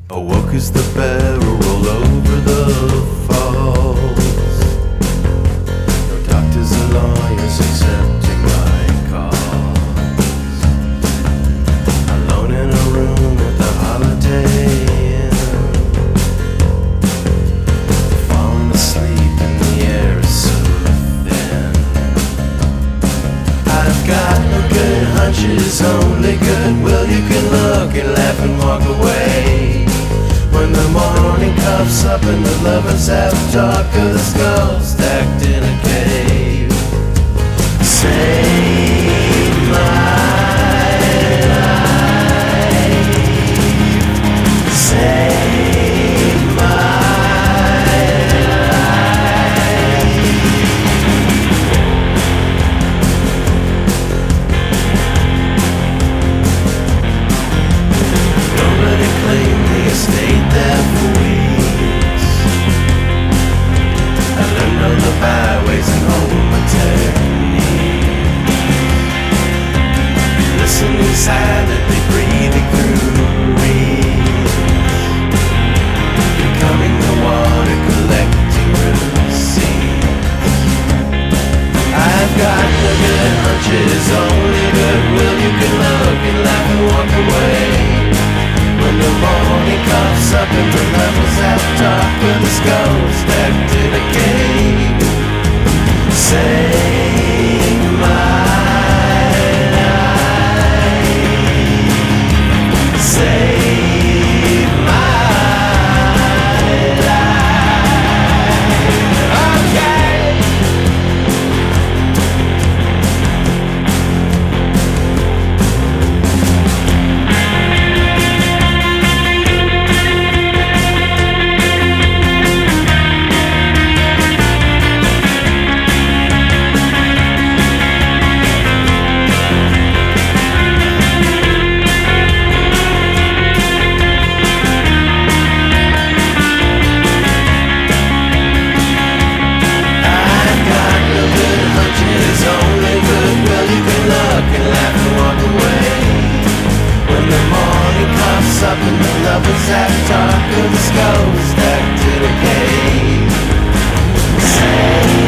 Awoke as the barrel rolled over the falls. No doctors or lawyers accepting my calls. Alone in a room at the Holiday Inn, falling asleep and the air is so thin. I've got no good hunches, only goodwill. You can look and laugh and walk away. When the morning comes up and the lovers have talk of the skulls stacked in a cave. Save my life. Save my life. Nobody claimed the estate there for weeks. I learned on the byways and home techniques. Listening silently, breathing through reeds. Becoming the water, collecting receipts. I've got no good hunches, only goodwill. You can look and laugh and walk away. When the morning comes up and the levels have talk with the skulls stacked in a cave. Save my life. Save my life. Okay. Up and the lovers have talk of the skulls stacked in a cave. Say